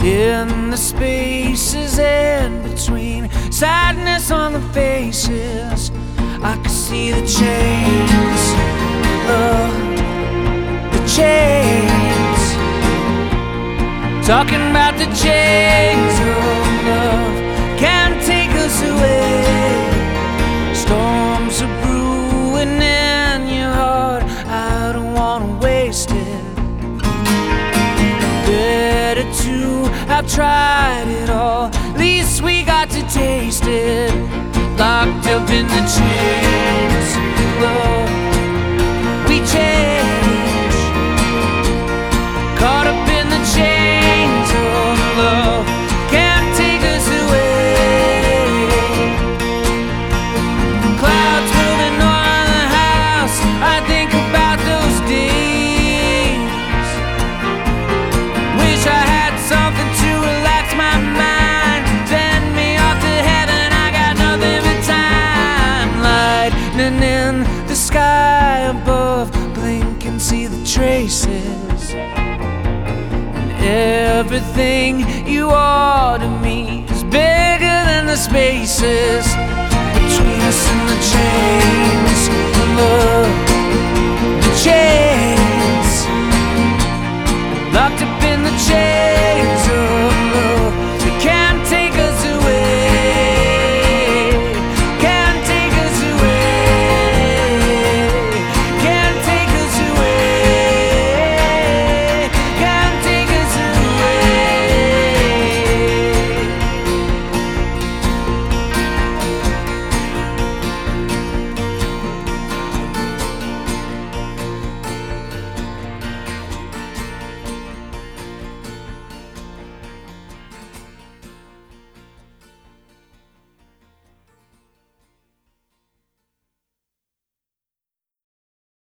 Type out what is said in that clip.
In the spaces in between, sadness on the faces, I could see the chains, the chains. Talking about the chains of love can't take us away. Storms are brewing in your heart, I don't wanna waste it. Better to have tried it all, least we got to taste it. Locked up in the chains, love, we change. Caught up in the chains of love, can't take us away. Clouds moving on the house, I think about those days. Wish I had something to relax my mind, send me off to heaven, I got nothing but time. Lightning in the sky above, blink and see the traces. And everything you are to me is bigger than the spaces between us and the chains of love, the chains. Locked up in the chains.